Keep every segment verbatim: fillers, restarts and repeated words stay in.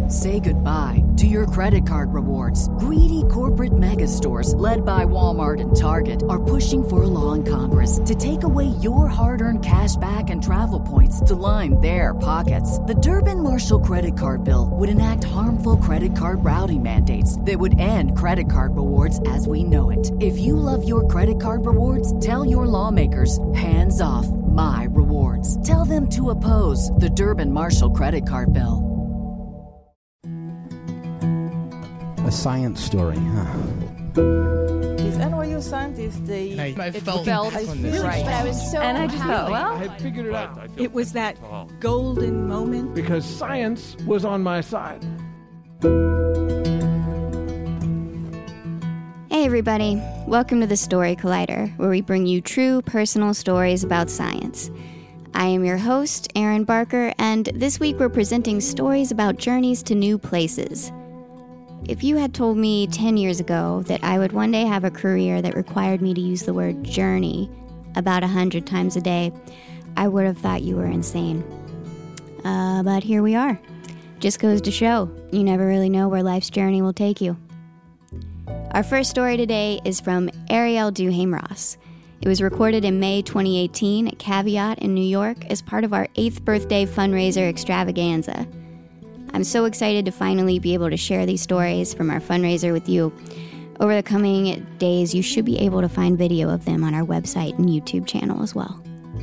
Say goodbye to your credit card rewards. Greedy corporate mega stores, led by Walmart and Target, are pushing for a law in Congress to take away your hard-earned cash back and travel points to line their pockets. The Durbin-Marshall credit card bill would enact harmful credit card routing mandates that would end credit card rewards as we know it. If you love your credit card rewards, tell your lawmakers, hands off my rewards. Tell them to oppose the Durbin-Marshall credit card bill. A science story, huh? These N Y U scientists, they I, I it felt, felt I really right. but I was so and I just thought, well, I had figured it out. It was that golden moment. Because science was on my side. Hey everybody, welcome to the Story Collider, where we bring you true personal stories about science. I am your host, Erin Barker, and this week we're presenting stories about journeys to new places. If you had told me ten years ago that I would one day have a career that required me to use the word journey about a hundred times a day, I would have thought you were insane. Uh, but here we are. Just goes to show, you never really know where life's journey will take you. Our first story today is from Ariel Duhame-Ross. It was recorded in May twenty eighteen at Caveat in New York as part of our eighth birthday fundraiser extravaganza. I'm so excited to finally be able to share these stories from our fundraiser with you. Over the coming days, you should be able to find video of them on our website and YouTube channel as well.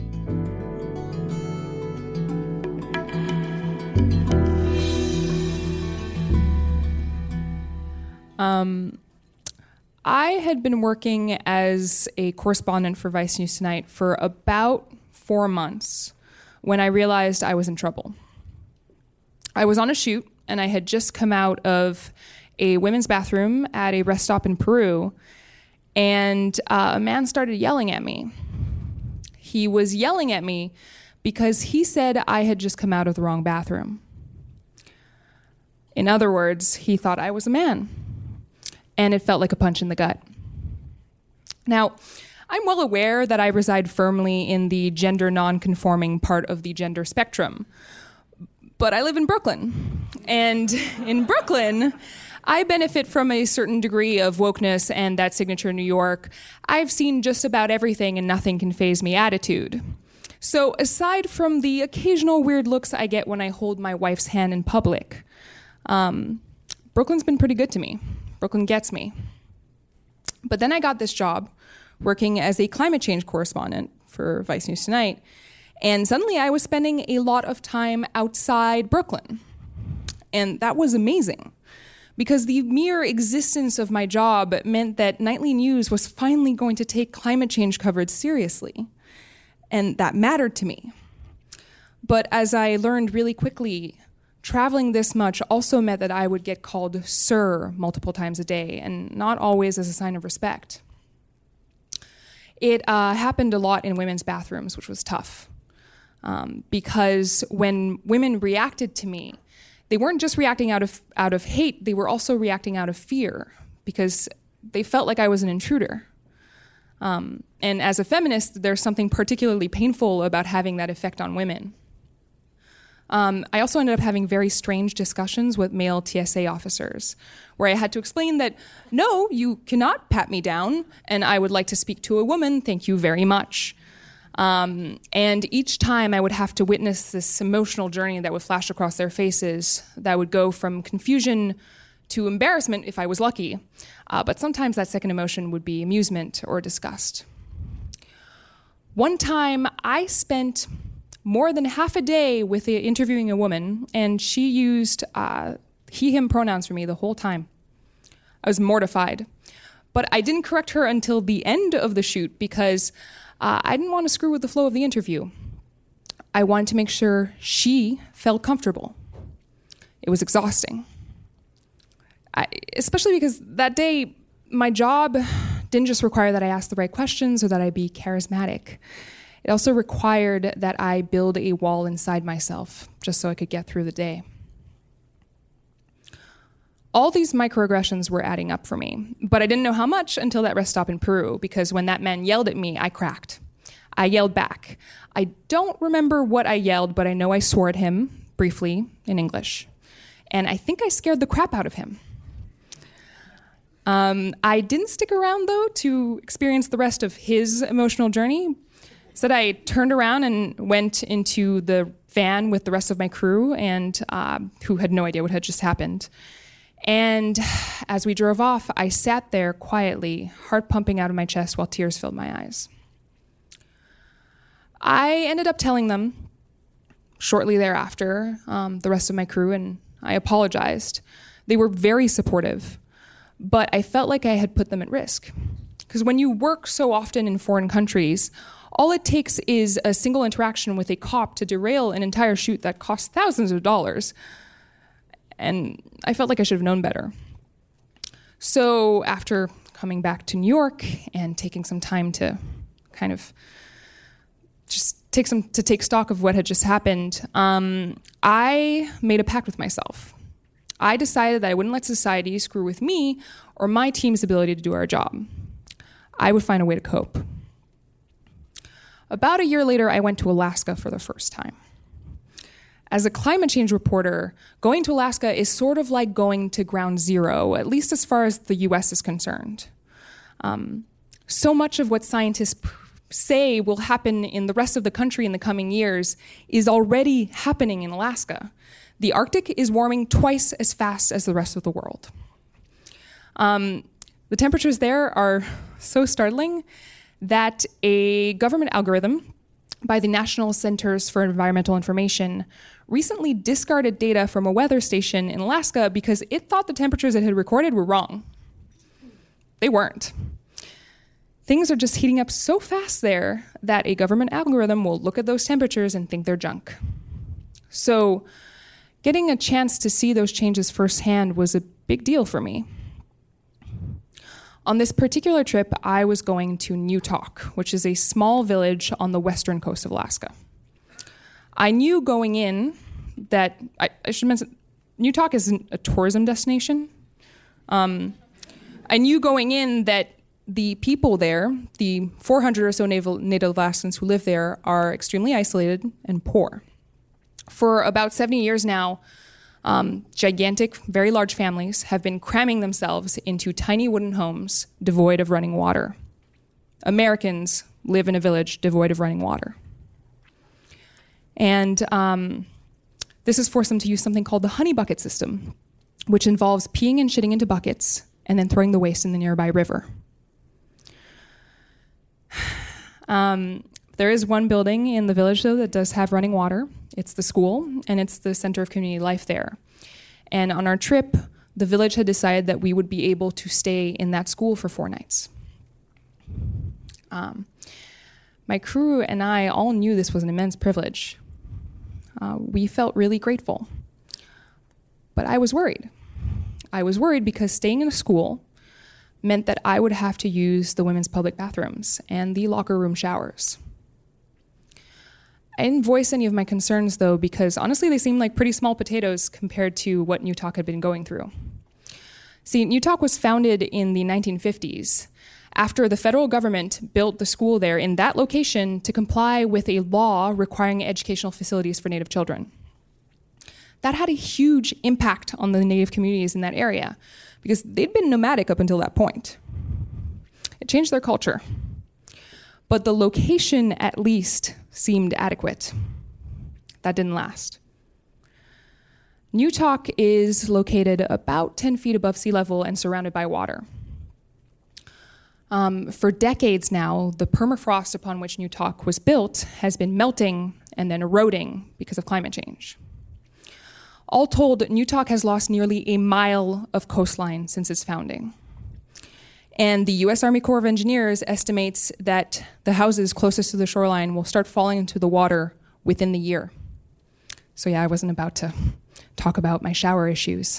Um, I had been working as a correspondent for Vice News Tonight for about four months when I realized I was in trouble. I was on a shoot, and I had just come out of a women's bathroom at a rest stop in Peru, and uh, a man started yelling at me. He was yelling at me because he said I had just come out of the wrong bathroom. In other words, he thought I was a man, and it felt like a punch in the gut. Now, I'm well aware that I reside firmly in the gender non-conforming part of the gender spectrum, but I live in Brooklyn, and in Brooklyn, I benefit from a certain degree of wokeness and that signature New York. I've seen just about everything and nothing can faze me attitude. So aside from the occasional weird looks I get when I hold my wife's hand in public, um, Brooklyn's been pretty good to me. Brooklyn gets me. But then I got this job working as a climate change correspondent for Vice News Tonight, and suddenly I was spending a lot of time outside Brooklyn. And that was amazing, because the mere existence of my job meant that nightly news was finally going to take climate change coverage seriously. And that mattered to me. But as I learned really quickly, traveling this much also meant that I would get called sir multiple times a day, and not always as a sign of respect. It uh, happened a lot in women's bathrooms, which was tough. Um, because when women reacted to me, they weren't just reacting out of out of hate, they were also reacting out of fear, because they felt like I was an intruder. Um, and as a feminist, there's something particularly painful about having that effect on women. Um, I also ended up having very strange discussions with male T S A officers, where I had to explain that, no, you cannot pat me down, and I would like to speak to a woman, thank you very much. Um, and each time I would have to witness this emotional journey that would flash across their faces that would go from confusion to embarrassment if I was lucky. Uh, but sometimes that second emotion would be amusement or disgust. One time I spent more than half a day with the, interviewing a woman, and she used uh, he, him pronouns for me the whole time. I was mortified. But I didn't correct her until the end of the shoot because Uh, I didn't want to screw with the flow of the interview. I wanted to make sure she felt comfortable. It was exhausting. I, especially because that day, my job didn't just require that I ask the right questions or that I be charismatic. It also required that I build a wall inside myself just so I could get through the day. All these microaggressions were adding up for me, but I didn't know how much until that rest stop in Peru, because when that man yelled at me, I cracked. I yelled back. I don't remember what I yelled, but I know I swore at him, briefly, in English. and I think I scared the crap out of him. Um, I didn't stick around, though, to experience the rest of his emotional journey. Instead, I turned around and went into the van with the rest of my crew, and uh, who had no idea what had just happened. And as we drove off, I sat there quietly, heart pumping out of my chest while tears filled my eyes. I ended up telling them shortly thereafter, um, the rest of my crew, and I apologized. They were very supportive, but I felt like I had put them at risk. Because when you work so often in foreign countries, all it takes is a single interaction with a cop to derail an entire shoot that costs thousands of dollars. And I felt like I should have known better. So after coming back to New York and taking some time to kind of just take some to take stock of what had just happened, um, I made a pact with myself. I decided that I wouldn't let society screw with me or my team's ability to do our job. I would find a way to cope. About a year later, I went to Alaska for the first time. As a climate change reporter, going to Alaska is sort of like going to ground zero, at least as far as the U S is concerned. Um, so much of what scientists p- say will happen in the rest of the country in the coming years is already happening in Alaska. The Arctic is warming twice as fast as the rest of the world. Um, the temperatures there are so startling that a government algorithm by the National Centers for Environmental Information recently discarded data from a weather station in Alaska because it thought the temperatures it had recorded were wrong. They weren't. Things are just heating up so fast there that a government algorithm will look at those temperatures and think they're junk. So getting a chance to see those changes firsthand was a big deal for me. On this particular trip, I was going to Newtok, which is a small village on the western coast of Alaska. I knew going in that, I, I should mention, Newtok isn't a tourism destination. Um, I knew going in that the people there, the four hundred or so Native, Native Alaskans who live there, are extremely isolated and poor. For about seventy years now, Um, gigantic, very large families have been cramming themselves into tiny wooden homes devoid of running water. Americans live in a village devoid of running water. And um, this has forced them to use something called the honey bucket system, which involves peeing and shitting into buckets and then throwing the waste in the nearby river. Um, there is one building in the village, though, that does have running water. It's the school, and it's the center of community life there. And on our trip, the village had decided that we would be able to stay in that school for four nights. Um, my crew and I all knew this was an immense privilege. Uh, we felt really grateful. But I was worried. I was worried because staying in a school meant that I would have to use the women's public bathrooms and the locker room showers. I didn't voice any of my concerns, though, because honestly, they seemed like pretty small potatoes compared to what Newtok had been going through. See, Newtok was founded in the nineteen fifties after the federal government built the school there in that location to comply with a law requiring educational facilities for Native children. That had a huge impact on the Native communities in that area because they'd been nomadic up until that point. It changed their culture. But the location, at least, seemed adequate. That didn't last. Newtok is located about ten feet above sea level and surrounded by water. Um, for decades now, the permafrost upon which Newtok was built has been melting and then eroding because of climate change. All told, Newtok has lost nearly a mile of coastline since its founding. And the U S Army Corps of Engineers estimates that the houses closest to the shoreline will start falling into the water within the year. So yeah, I wasn't about to talk about my shower issues.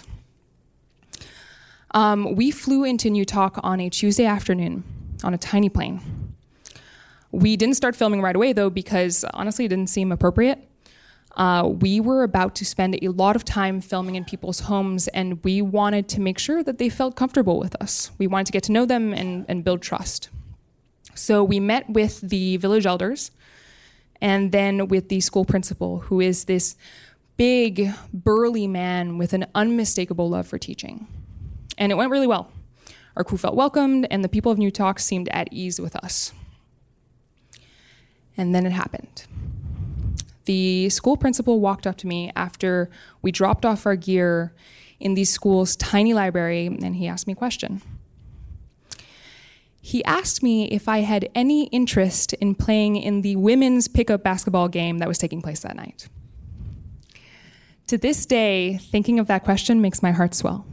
Um, we flew into Newtok on a Tuesday afternoon on a tiny plane. We didn't start filming right away, though, because honestly, it didn't seem appropriate. Uh, we were about to spend a lot of time filming in people's homes, and we wanted to make sure that they felt comfortable with us. We wanted to get to know them and, and build trust. So we met with the village elders and then with the school principal, who is this big, burly man with an unmistakable love for teaching. And it went really well. Our crew felt welcomed, and the people of New Talk seemed at ease with us. And then it happened. The school principal walked up to me after we dropped off our gear in the school's tiny library, and he asked me a question. He asked me if I had any interest in playing in the women's pickup basketball game that was taking place that night. To this day, thinking of that question makes my heart swell.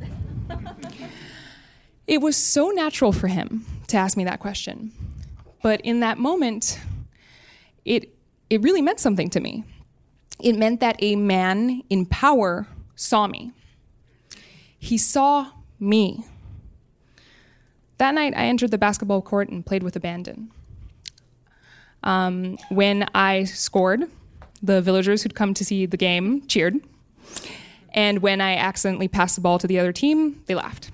It was so natural for him to ask me that question. But in that moment, it, it really meant something to me. It meant that a man in power saw me. He saw me. That night, I entered the basketball court and played with abandon. Um, when I scored, the villagers who'd come to see the game cheered. And when I accidentally passed the ball to the other team, they laughed.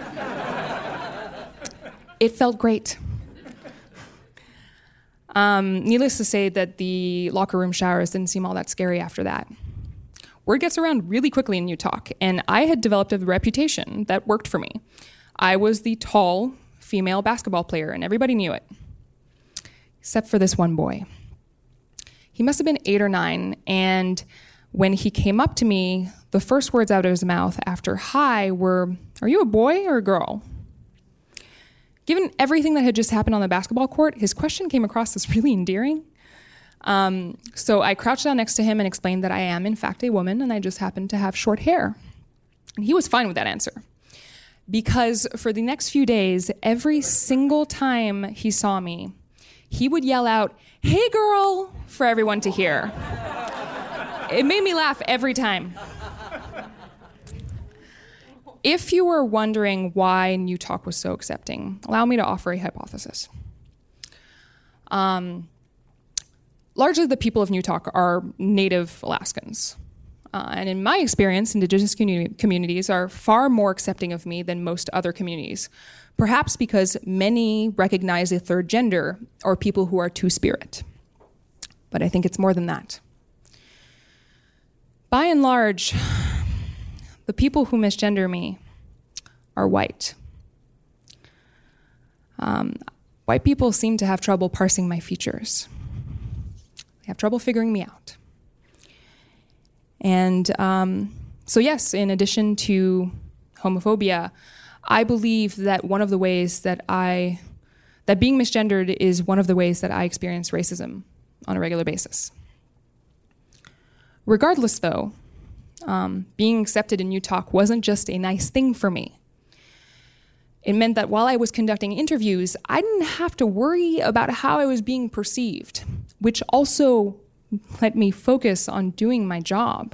It felt great. Um, needless to say that the locker room showers didn't seem all that scary after that. Word gets around really quickly in New Talk, and I had developed a reputation that worked for me. I was the tall female basketball player, and everybody knew it. Except for this one boy. He must have been eight or nine, and when he came up to me, the first words out of his mouth after hi were, "Are you a boy or a girl?" Given everything that had just happened on the basketball court, his question came across as really endearing. Um, so I crouched down next to him and explained that I am, in fact, a woman, and I just happen to have short hair. And he was fine with that answer. Because for the next few days, every single time he saw me, he would yell out, "Hey, girl," for everyone to hear. It made me laugh every time. If you were wondering why New Talk was so accepting, allow me to offer a hypothesis. Um, largely the people of New Talk are native Alaskans. Uh, and in my experience, indigenous communi- communities are far more accepting of me than most other communities, perhaps because many recognize a third gender or people who are two-spirit. But I think it's more than that. By and large, the people who misgender me are white. Um, white people seem to have trouble parsing my features. They have trouble figuring me out. And um, so yes, in addition to homophobia, I believe that one of the ways that I, that being misgendered is one of the ways that I experience racism on a regular basis. Regardless, though, um, being accepted in New Talk wasn't just a nice thing for me. It meant that while I was conducting interviews, I didn't have to worry about how I was being perceived, which also let me focus on doing my job.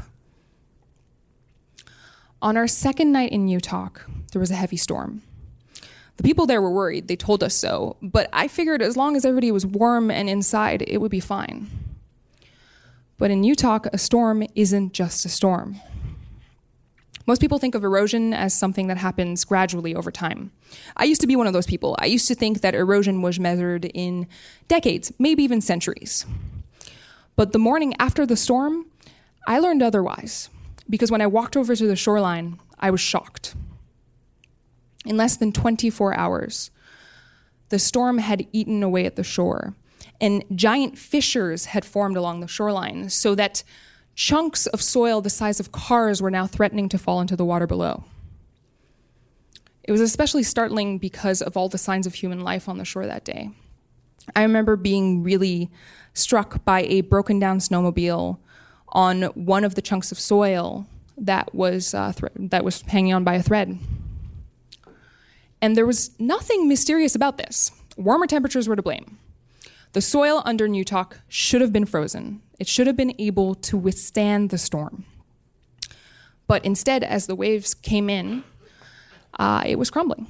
On our second night in New Talk, there was a heavy storm. The people there were worried. They told us so. But I figured as long as everybody was warm and inside, it would be fine. But in New Talk, a storm isn't just a storm. Most people think of erosion as something that happens gradually over time. I used to be one of those people. I used to think that erosion was measured in decades, maybe even centuries. But the morning after the storm, I learned otherwise, because when I walked over to the shoreline, I was shocked. In less than twenty-four hours, the storm had eaten away at the shore, and giant fissures had formed along the shoreline, so that chunks of soil the size of cars were now threatening to fall into the water below. It was especially startling because of all the signs of human life on the shore that day. I remember being really struck by a broken down snowmobile on one of the chunks of soil that was uh, th- that was hanging on by a thread. And there was nothing mysterious about this. Warmer temperatures were to blame. The soil under New Talk should have been frozen. It should have been able to withstand the storm. But instead, as the waves came in, uh, it was crumbling.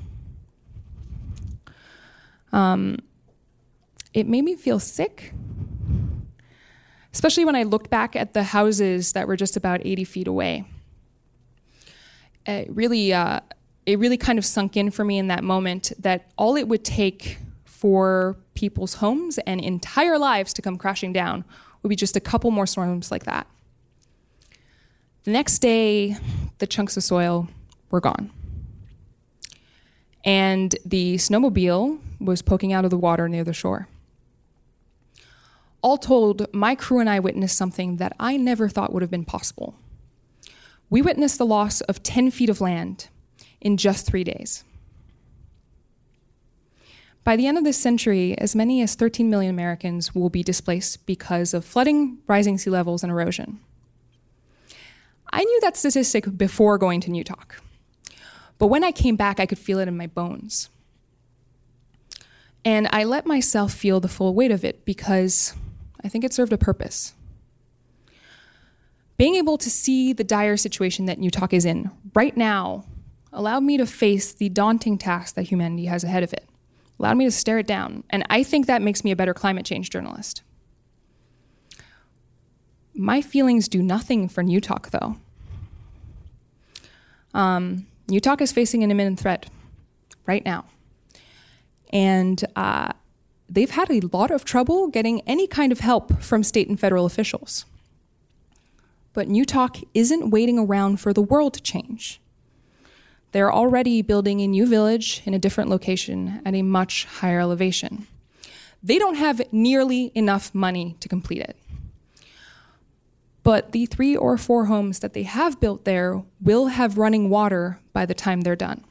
Um, it made me feel sick, especially when I looked back at the houses that were just about eighty feet away. It really, uh, it really kind of sunk in for me in that moment that all it would take for people's homes and entire lives to come crashing down would be just a couple more storms like that. The next day, the chunks of soil were gone. And the snowmobile was poking out of the water near the shore. All told, my crew and I witnessed something that I never thought would have been possible. We witnessed the loss of ten feet of land in just three days. By the end of this century, as many as thirteen million Americans will be displaced because of flooding, rising sea levels, and erosion. I knew that statistic before going to New Talk, but when I came back, I could feel it in my bones. And I let myself feel the full weight of it because I think it served a purpose. Being able to see the dire situation that New Talk is in right now allowed me to face the daunting task that humanity has ahead of it, allowed me to stare it down, and I think that makes me a better climate change journalist. My feelings do nothing for New Talk, though. Um, New Talk is facing an imminent threat right now. And uh, they've had a lot of trouble getting any kind of help from state and federal officials. But New Talk isn't waiting around for the world to change. They're already building a new village in a different location at a much higher elevation. They don't have nearly enough money to complete it. But the three or four homes that they have built there will have running water by the time they're done.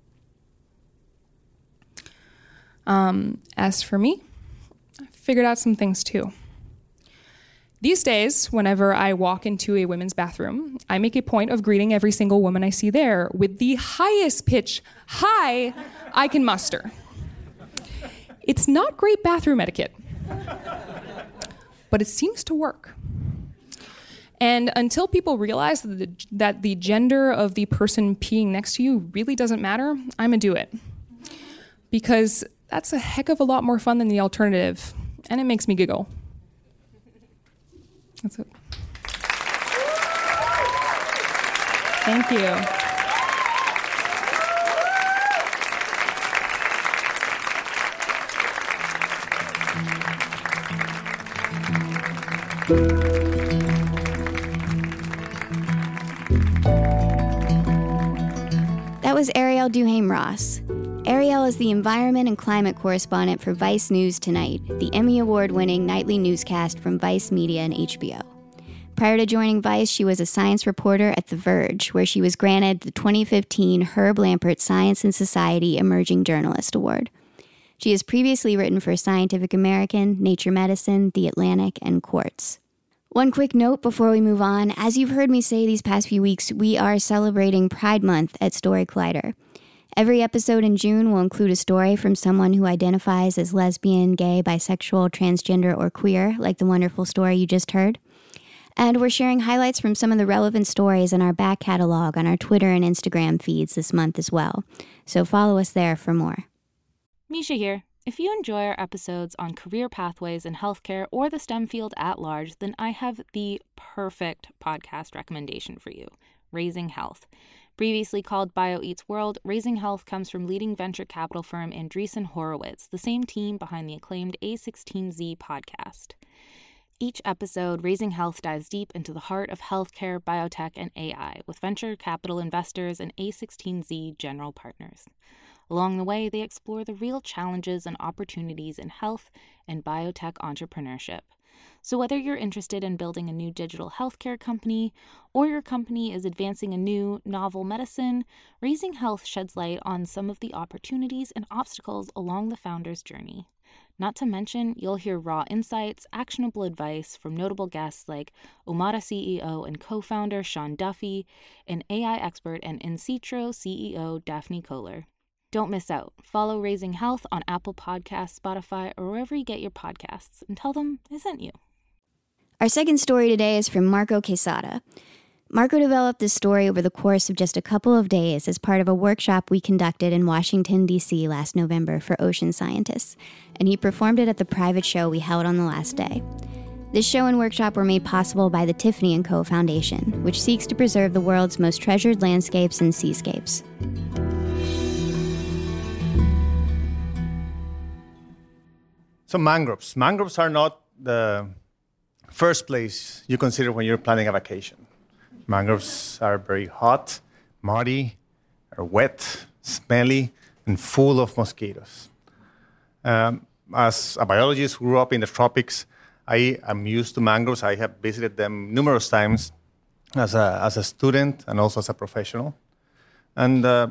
Um, as for me, I figured out some things too. These days, whenever I walk into a women's bathroom, I make a point of greeting every single woman I see there with the highest pitch hi I can muster. It's not great bathroom etiquette, but it seems to work. And until people realize that the, that the gender of the person peeing next to you really doesn't matter, I'm gonna do it. Because that's a heck of a lot more fun than the alternative, and it makes me giggle. That's it. Thank you. That was Ariel Duhaime-Ross. Ariel is the environment and climate correspondent for Vice News Tonight, the Emmy Award-winning nightly newscast from Vice Media and H B O. Prior to joining Vice, she was a science reporter at The Verge, where she was granted the twenty fifteen Herb Lampert Science and Society Emerging Journalist Award. She has previously written for Scientific American, Nature Medicine, The Atlantic, and Quartz. One quick note before we move on. As you've heard me say these past few weeks, we are celebrating Pride Month at Story Collider. Every episode in June will include a story from someone who identifies as lesbian, gay, bisexual, transgender, or queer, like the wonderful story you just heard. And we're sharing highlights from some of the relevant stories in our back catalog on our Twitter and Instagram feeds this month as well. So follow us there for more. Misha here. If you enjoy our episodes on career pathways in healthcare or the STEM field at large, then I have the perfect podcast recommendation for you, Raising Health. Previously called BioEats World, Raising Health comes from leading venture capital firm Andreessen Horowitz, the same team behind the acclaimed A sixteen Z podcast. Each episode, Raising Health dives deep into the heart of healthcare, biotech, and A I with venture capital investors and A sixteen Z general partners. Along the way, they explore the real challenges and opportunities in health and biotech entrepreneurship. So whether you're interested in building a new digital healthcare company or your company is advancing a new, novel medicine, Raising Health sheds light on some of the opportunities and obstacles along the founder's journey. Not to mention, you'll hear raw insights, actionable advice from notable guests like Omada C E O and co-founder Sean Duffy, and A I expert and InCitro C E O Daphne Kohler. Don't miss out. Follow Raising Health on Apple Podcasts, Spotify, or wherever you get your podcasts, and tell them I sent you. Our second story today is from Marco Quesada. Marco developed this story over the course of just a couple of days as part of a workshop we conducted in Washington, D C last November for ocean scientists, and he performed it at the private show we held on the last day. This show and workshop were made possible by the Tiffany and Co. Foundation, which seeks to preserve the world's most treasured landscapes and seascapes. So mangroves. Mangroves are not the first place you consider when you're planning a vacation. Mangroves are very hot, muddy, are wet, smelly, and full of mosquitoes. Um, as a biologist who grew up in the tropics, I am used to mangroves. I have visited them numerous times as a, as a student and also as a professional. And uh,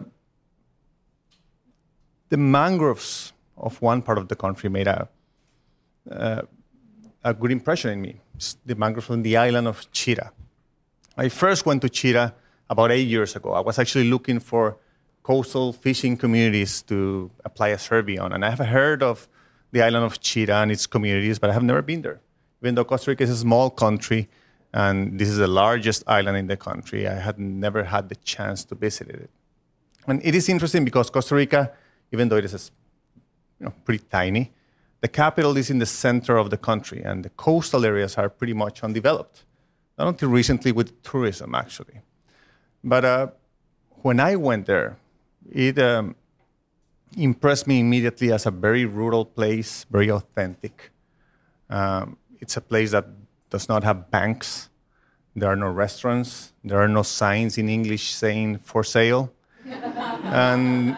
the mangroves of one part of the country made a, uh, a good impression in me. It's the mangroves on the island of Chira. I first went to Chira about eight years ago. I was actually looking for coastal fishing communities to apply a survey on. And I have heard of the island of Chira and its communities, but I have never been there. Even though Costa Rica is a small country, and this is the largest island in the country, I had never had the chance to visit it. And it is interesting because Costa Rica, even though it is a, you know, pretty tiny, the capital is in the center of the country, and the coastal areas are pretty much undeveloped. Not until recently with tourism, actually. But uh, when I went there, it um, impressed me immediately as a very rural place, very authentic. Um, it's a place that does not have banks. There are no restaurants. There are no signs in English saying for sale. and,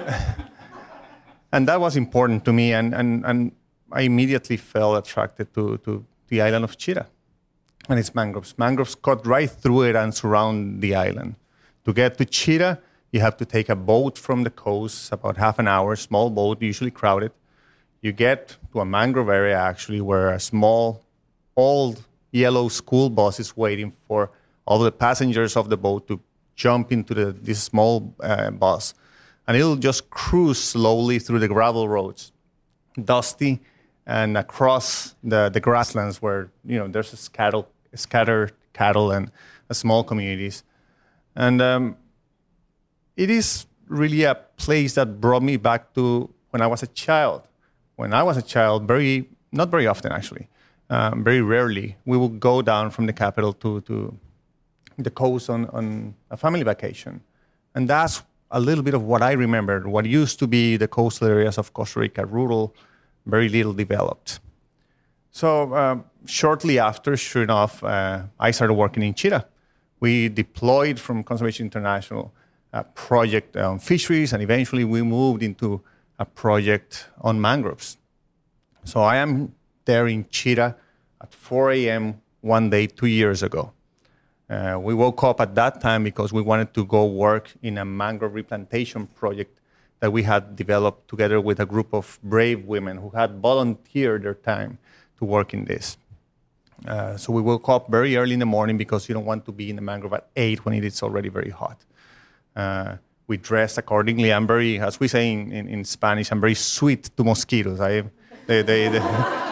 and that was important to me, and, and, and I immediately felt attracted to, to the island of Chira and its mangroves. Mangroves cut right through it and surround the island. To get to Chira, you have to take a boat from the coast, about half an hour, small boat, usually crowded. You get to a mangrove area, actually, where a small, old, yellow school bus is waiting for all the passengers of the boat to jump into the, this small uh, bus. And it'll just cruise slowly through the gravel roads, dusty, and across the, the grasslands where, you know, there's a scattered, scattered cattle and uh, small communities. And um, it is really a place that brought me back to when I was a child. When I was a child, very, not very often actually, um, very rarely, we would go down from the capital to, to the coast on, on a family vacation. And that's a little bit of what I remember, what used to be the coastal areas of Costa Rica, rural, very little developed. So um, shortly after, sure enough, uh, I started working in Chira. We deployed from Conservation International a project on fisheries, and eventually we moved into a project on mangroves. So I am there in Chira at four a.m. one day, two years ago. Uh, we woke up at that time because we wanted to go work in a mangrove replantation project that we had developed together with a group of brave women who had volunteered their time to work in this. Uh, so we woke up very early in the morning because you don't want to be in the mangrove at eight when it is already very hot. Uh, we dressed accordingly. I'm very, as we say in, in, in Spanish, I'm very sweet to mosquitoes. I, they, they, they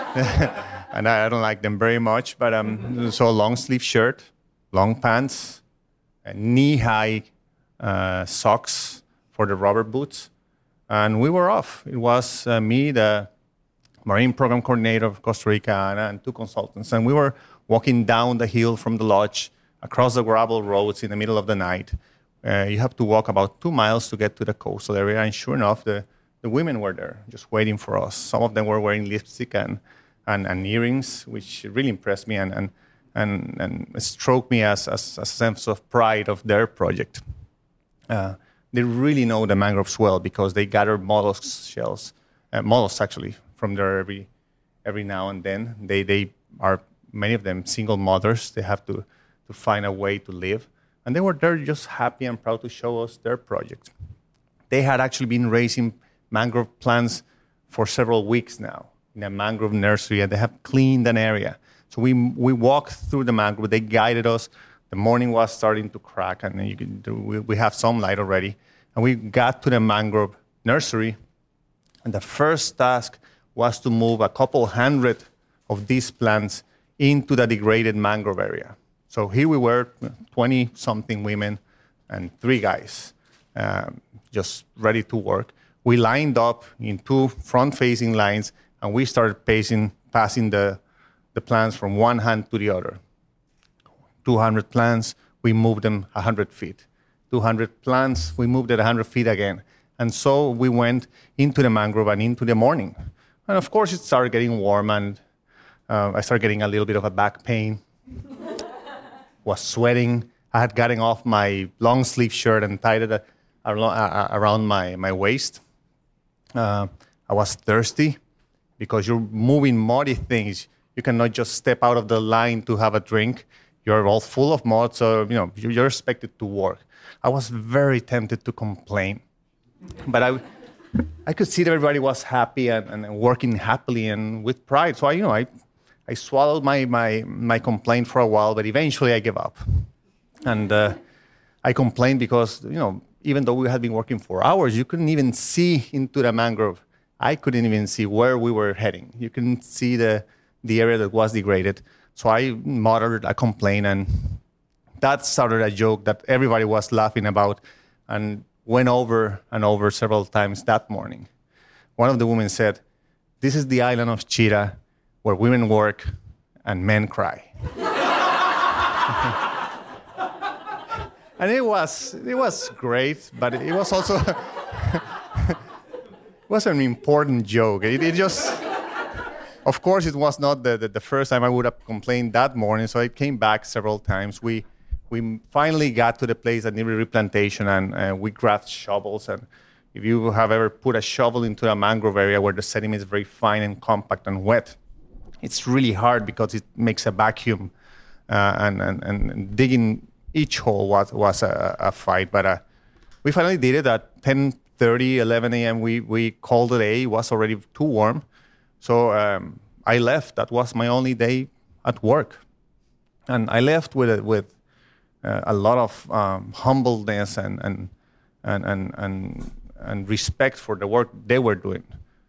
and I don't like them very much. But um, so a long sleeve shirt, long pants, knee-high uh, socks for the rubber boots, and we were off. It was uh, me, the Marine Program Coordinator of Costa Rica, and, and two consultants, and we were walking down the hill from the lodge across the gravel roads in the middle of the night. Uh, you have to walk about two miles to get to the coastal area, and sure enough, the, the women were there, just waiting for us. Some of them were wearing lipstick and, and, and earrings, which really impressed me and, and, and, and stroked me as, as, as a sense of pride of their project. Uh, they really know the mangroves well because they gather mollusk shells, uh, mollusks actually, from there every every now and then. They they are, many of them, single mothers. They have to, to find a way to live. And they were there just happy and proud to show us their project. They had actually been raising mangrove plants for several weeks now in a mangrove nursery, and they have cleaned an area. So we we walked through the mangrove. They guided us. The morning was starting to crack, and you can do, we, we have some light already. And we got to the mangrove nursery, and the first task was to move a couple hundred of these plants into the degraded mangrove area. So here we were, twenty-something women and three guys, um, just ready to work. We lined up in two front-facing lines, and we started pacing, passing the, the plants from one hand to the other. two hundred plants, we moved them one hundred feet. two hundred plants, we moved it one hundred feet again. And so we went into the mangrove and into the morning. And of course, it started getting warm, and uh, I started getting a little bit of a back pain. Was sweating. I had gotten off my long sleeve shirt and tied it around my, my waist. Uh, I was thirsty because you're moving muddy things. You cannot just step out of the line to have a drink. You're all full of mud, so you know you're expected to work. I was very tempted to complain, but I, I could see that everybody was happy and, and working happily and with pride. So I, you know, I, I swallowed my my my complaint for a while, but eventually I gave up, and uh, I complained because you know even though we had been working for hours, you couldn't even see into the mangrove. I couldn't even see where we were heading. You couldn't see the the area that was degraded. So I muttered a complaint, and that started a joke that everybody was laughing about and went over and over several times that morning. One of the women said, "This is the island of Chira where women work and men cry." And it was it was great, but it was also it was an important joke. It, it just... Of course, it was not the, the, the first time I would have complained that morning, so I came back several times. We we finally got to the place that needed replantation, and uh, we grabbed shovels. And if you have ever put a shovel into a mangrove area where the sediment is very fine and compact and wet, it's really hard because it makes a vacuum, uh, and, and, and digging each hole was, was a, a fight. But uh, we finally did it at ten thirty, eleven a.m. We, we called it a day. It was already too warm. So um, I left. That was my only day at work, and I left with a, with uh, a lot of um, humbleness and and, and and and and respect for the work they were doing.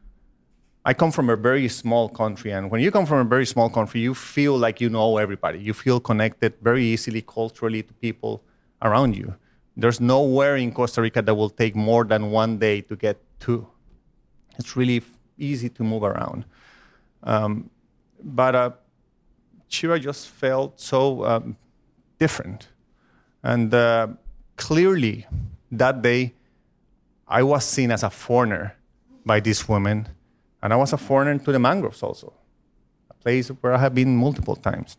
I come from a very small country, and when you come from a very small country, you feel like you know everybody. You feel connected very easily culturally to people around you. There's nowhere in Costa Rica that will take more than one day to get to. It's really easy to move around. Um, but uh, Chira just felt so um, different. And uh, clearly, that day, I was seen as a foreigner by these women, and I was a foreigner to the mangroves also, a place where I have been multiple times.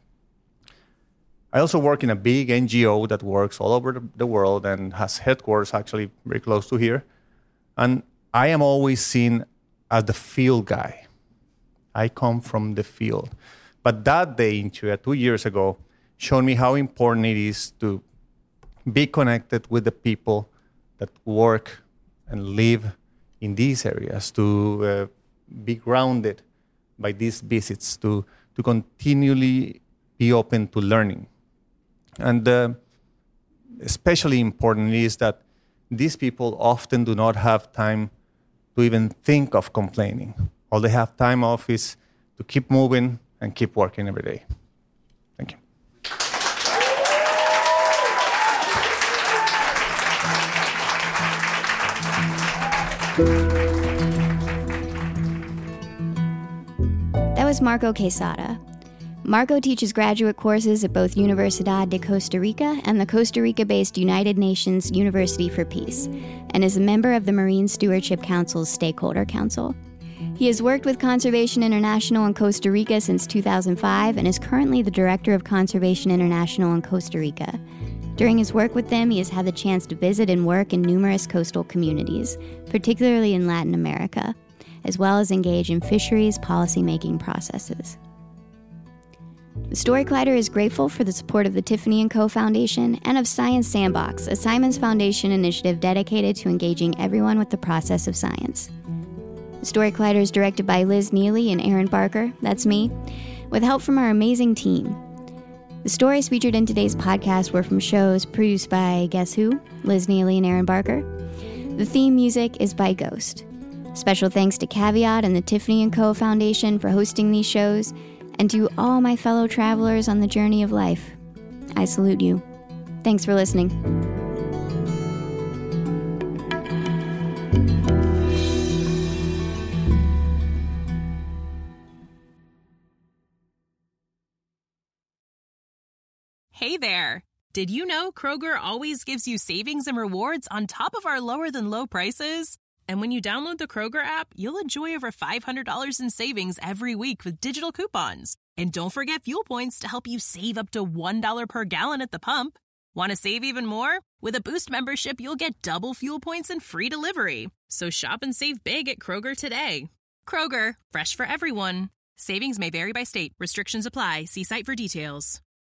I also work in a big N G O that works all over the, the world and has headquarters actually very close to here. And I am always seen as the field guy. I come from the field. But that day in Chira, two years ago, showed me how important it is to be connected with the people that work and live in these areas, to uh, be grounded by these visits, to, to continually be open to learning. And uh, especially important is that these people often do not have time to even think of complaining. All they have time of is to keep moving and keep working every day. Thank you. That was Marco Quesada. Marco teaches graduate courses at both Universidad de Costa Rica and the Costa Rica-based United Nations University for Peace, and is a member of the Marine Stewardship Council's Stakeholder Council. He has worked with Conservation International in Costa Rica since two thousand five and is currently the Director of Conservation International in Costa Rica. During his work with them, he has had the chance to visit and work in numerous coastal communities, particularly in Latin America, as well as engage in fisheries policymaking processes. The Story Collider is grateful for the support of the Tiffany and Co. Foundation and of Science Sandbox, a Simons Foundation initiative dedicated to engaging everyone with the process of science. The Story Collider is directed by Liz Neely and Aaron Barker, that's me, with help from our amazing team. The stories featured in today's podcast were from shows produced by Guess Who, Liz Neely and Aaron Barker. The theme music is by Ghost. Special thanks to Caveat and the Tiffany and Co. Foundation for hosting these shows, and to all my fellow travelers on the journey of life. I salute you. Thanks for listening. Hey there! Did you know Kroger always gives you savings and rewards on top of our lower than low prices? And when you download the Kroger app, you'll enjoy over five hundred dollars in savings every week with digital coupons. And don't forget fuel points to help you save up to one dollar per gallon at the pump. Want to save even more? With a Boost membership, you'll get double fuel points and free delivery. So shop and save big at Kroger today. Kroger, fresh for everyone. Savings may vary by state. Restrictions apply. See site for details.